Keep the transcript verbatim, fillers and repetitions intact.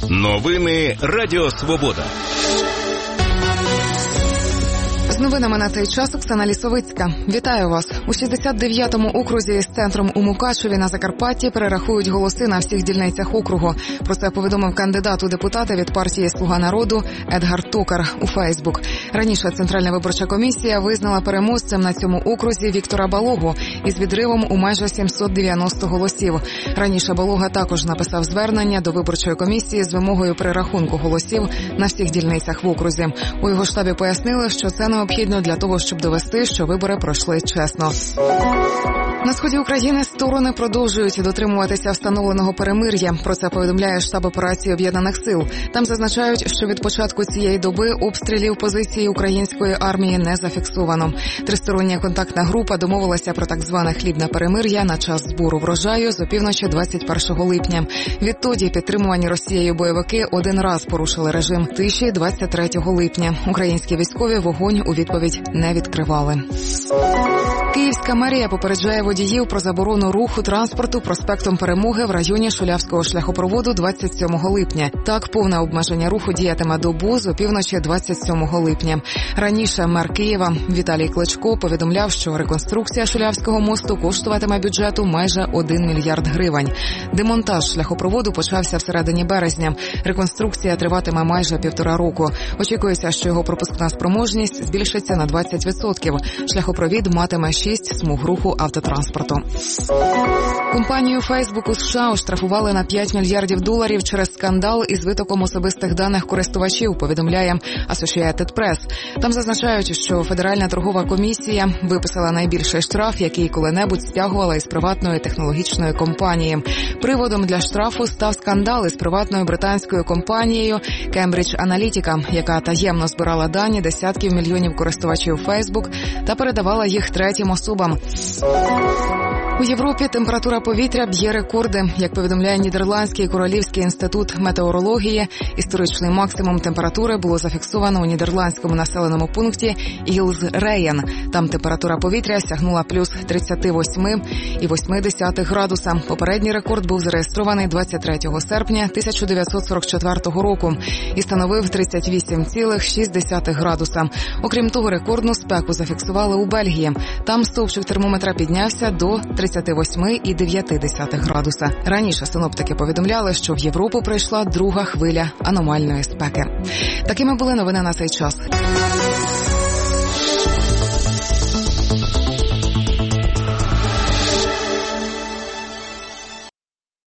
Новини Радіо Свобода. З новинами на цей час Оксана Лісовицька. Вітаю вас. У шістдесят дев'ятому окрузі з центром у Мукачеві на Закарпатті перерахують голоси на всіх дільницях округу. Про це повідомив кандидат у депутати від партії «Слуга народу» Едгар Токар у Фейсбук. Раніше Центральна виборча комісія визнала переможцем на цьому окрузі Віктора Балогу із відривом у майже сімсот дев'яносто голосів. Раніше Балога також написав звернення до виборчої комісії з вимогою перерахунку голосів на всіх дільницях в окрузі. У його штабі пояснили, що це необхідно для того, щоб довести, що вибори пройшли чесно. На сході України сторони продовжують дотримуватися встановленого перемир'я. Про це повідомляє штаб операції Об'єднаних сил. Там зазначають, що від початку цієї доби обстрілів позиції української армії не зафіксовано. Тристороння контактна група домовилася про так зване хлібне перемир'я на час збору врожаю з опівночі двадцять першого липня. Відтоді підтримувані Росією бойовики один раз порушили режим тиші двадцять третього липня. Українські військові вогонь у відповідь не відкривали. Київська мерія попереджає водіїв про заборону руху транспорту проспектом Перемоги в районі Шулявського шляхопроводу двадцять сьомого липня. Так, повне обмеження руху діятиме добу з опівночі двадцять сьомого липня. Раніше мер Києва Віталій Кличко повідомляв, що реконструкція Шулявського мосту коштуватиме бюджету майже один мільярд гривень. Демонтаж шляхопроводу почався всередині березня. Реконструкція триватиме майже півтора року. Очікується, що його пропускна спроможність збільшиться на двадцять відсотків. Шляхопровід матиме шість смуг руху автотранспорту. Компанію Facebook у США оштрафували на п'ять мільярдів доларів через скандал із витоком особистих даних користувачів, повідомляє Associated Press. Там зазначають, що Федеральна торгова комісія виписала найбільший штраф, який коли-небудь стягувала із приватної технологічної компанії. Приводом для штрафу став скандал із приватною британською компанією Cambridge Analytica, яка таємно збирала дані десятків мільйонів користувачів Facebook та передавала їх третім особам. У Європі температура повітря б'є рекорди. Як повідомляє Нідерландський Королівський інститут метеорології, історичний максимум температури було зафіксовано у нідерландському населеному пункті Ілс-Реєн. Там температура повітря сягнула плюс тридцять вісім цілих вісім десятих градуса. Попередній рекорд був зареєстрований двадцять третього серпня тисяча дев'ятсот сорок четвертого року і становив тридцять вісім цілих шість десятих градуса. Окрім того, рекордну спеку зафіксували у Бельгії. Там стовпчик термометра піднявся до тридцять вісім цілих дев'ять десятих градуса. Раніше синоптики повідомляли, що в Європу прийшла друга хвиля аномальної спеки. Такими були новини на цей час.